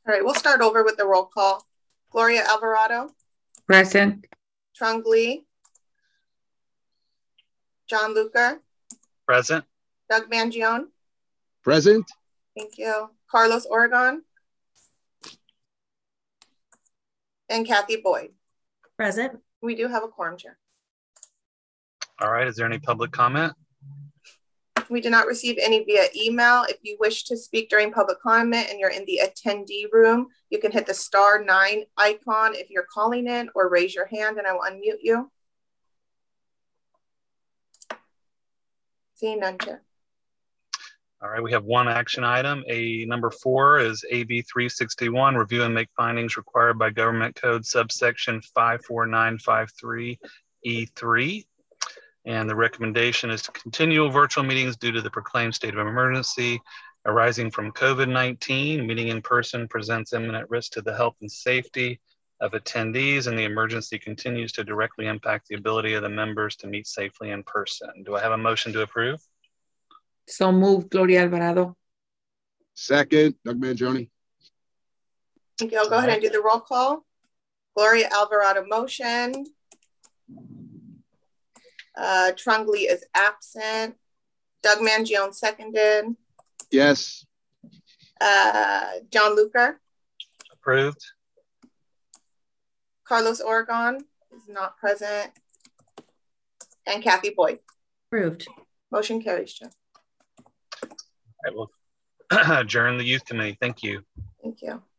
All right, we'll start over with the roll call. Gloria Alvarado. Present. Trung Lee. John Luker. Present. Doug Mangione. Present. Thank you. Carlos Oregon. And Kathy Boyd. Present. We do have a quorum, Chair. All right, is there any public comment? We did not receive any via email. If you wish to speak during public comment and you're in the attendee room, you can hit the *9 icon if you're calling in, or raise your hand and I will unmute you. Seeing none, Chair. All right, we have one action item. Number 4 is AB 361, review and make findings required by Government Code subsection 54953E3. And the recommendation is to continue virtual meetings due to the proclaimed state of emergency arising from COVID-19. Meeting in person presents imminent risk to the health and safety of attendees, and the emergency continues to directly impact the ability of the members to meet safely in person. Do I have a motion to approve? So moved, Gloria Alvarado. Second, Doug Mangione. Thank you. I'll go ahead and do the roll call. Gloria Alvarado motion. Trung Lee is absent. Doug Mangione seconded. Yes. John Luker. Approved. Carlos Oregon is not present. And Kathy Boyd. Approved. Motion carries, Chair. I will adjourn the youth committee. Thank you. Thank you.